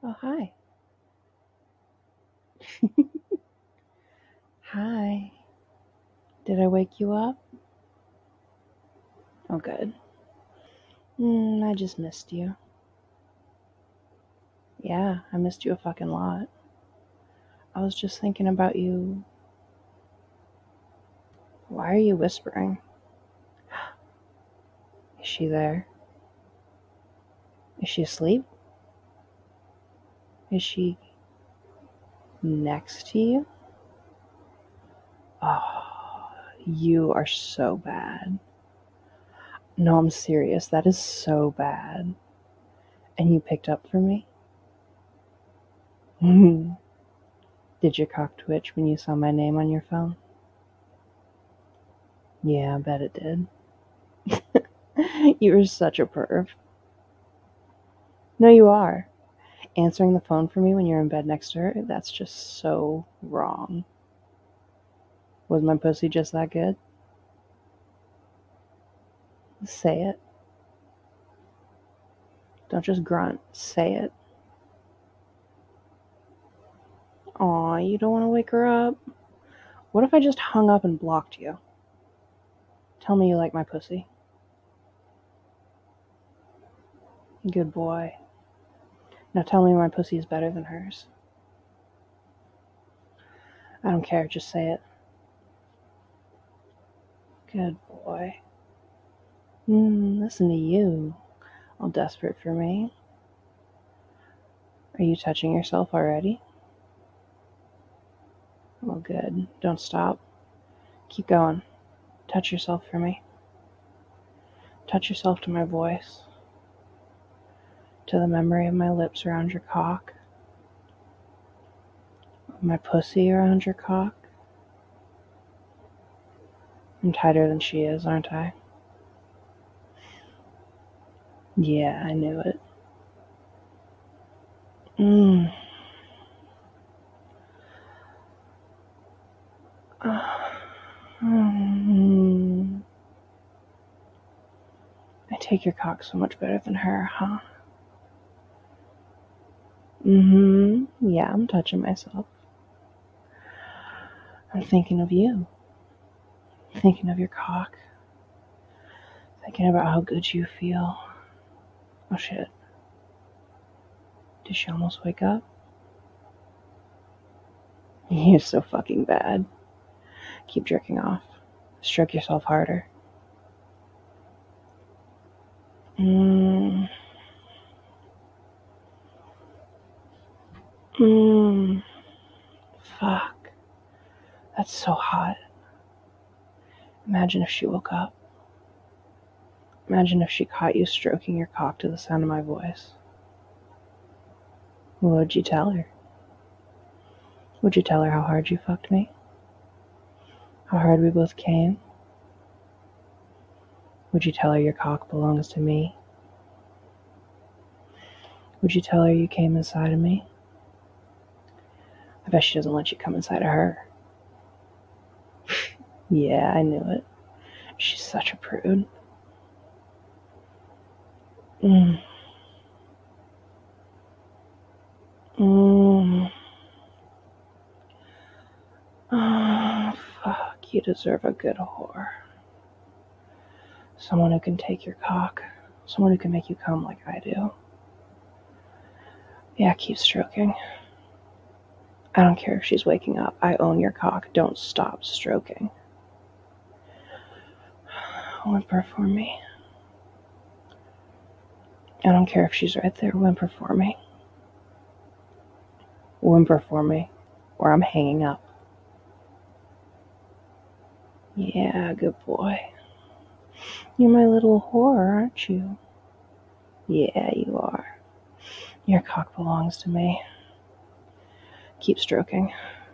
Oh, hi. Hi. Did I wake you up? Oh, good. I just missed you. Yeah, I missed you a fucking lot. I was just thinking about you. Why are you whispering? Is she there? Is she asleep? Is she next to you? Oh, you are so bad. No, I'm serious. That is so bad. And you picked up for me? Did your cock twitch when you saw my name on your phone? Yeah, I bet it did. You are such a perv. No, you are. Answering the phone for me when you're in bed next to her, that's just so wrong. Was my pussy just that good? Say it. Don't just grunt. Say it. Aw, you don't want to wake her up? What if I just hung up and blocked you? Tell me you like my pussy. Good boy. Now tell me my pussy is better than hers. I don't care, just say it. Good boy. Listen to you. All desperate for me. Are you touching yourself already? Well, good. Don't stop. Keep going. Touch yourself for me. Touch yourself to my voice. To the memory of my lips around your cock. Of my pussy around your cock. I'm tighter than she is, aren't I? Yeah, I knew it. I take your cock so much better than her, huh? Yeah, I'm touching myself. I'm thinking of you. Thinking of your cock. Thinking about how good you feel. Oh shit. Did she almost wake up? You're so fucking bad. Keep jerking off. Stroke yourself harder. Fuck. That's so hot. Imagine if she woke up. Imagine if she caught you stroking your cock to the sound of my voice. What would you tell her? Would you tell her how hard you fucked me? How hard we both came? Would you tell her your cock belongs to me? Would you tell her you came inside of me? I bet she doesn't let you come inside of her. Yeah, I knew it. She's such a prude. Oh, fuck. You deserve a good whore. Someone who can take your cock. Someone who can make you come like I do. Yeah, keep stroking. I don't care if she's waking up. I own your cock. Don't stop stroking. Whimper for me. I don't care if she's right there. Whimper for me. Whimper for me, or I'm hanging up. Yeah, good boy. You're my little whore, aren't you? Yeah, you are. Your cock belongs to me. Keep stroking.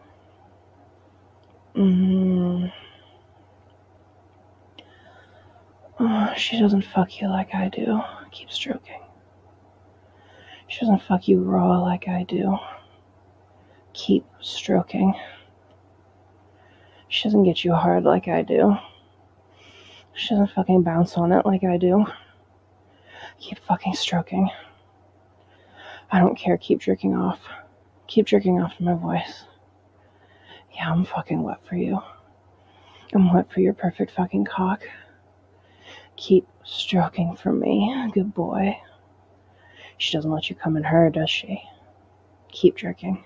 Oh, she doesn't fuck you like I do. Keep stroking. She doesn't fuck you raw like I do. Keep stroking. She doesn't get you hard like I do. She doesn't fucking bounce on it like I do. Keep fucking stroking. I don't care. Keep jerking off. Keep jerking off to my voice. Yeah, I'm fucking wet for you. I'm wet for your perfect fucking cock. Keep stroking for me. Good boy. She doesn't let you come in her, does she? Keep jerking.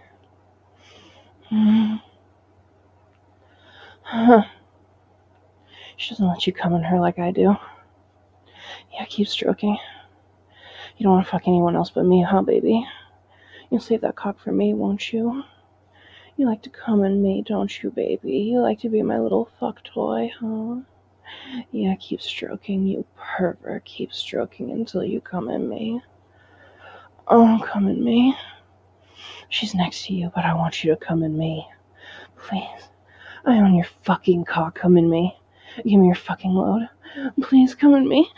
She doesn't let you come in her like I do. Yeah, keep stroking. You don't want to fuck anyone else but me, huh, baby? You'll save that cock for me, won't you? You like to come in me, don't you, baby? You like to be my little fuck toy, huh? Yeah, keep stroking, you pervert. Keep stroking until you come in me. Oh, come in me. She's next to you, but I want you to come in me. Please. I own your fucking cock. Come in me. Give me your fucking load. Please come in me.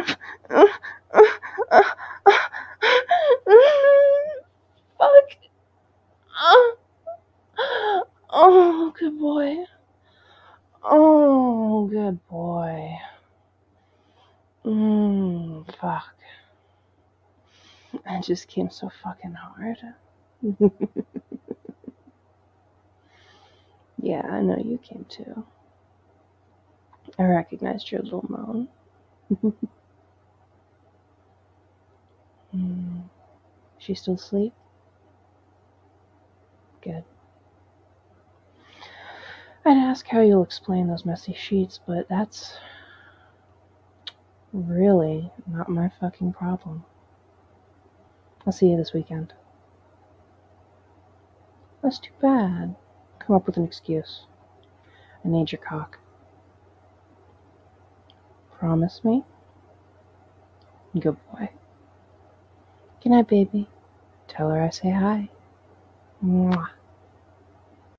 Fuck. Oh, good boy. Oh, good boy. Fuck. It just came so fucking hard. Yeah, I know you came too. I recognized your little moan. She still asleep? Good. I'd ask how you'll explain those messy sheets, but that's really not my fucking problem. I'll see you this weekend. That's too bad. Come up with an excuse. I need your cock. Promise me? Good boy. Good night, baby. Tell her I say hi. Mwah.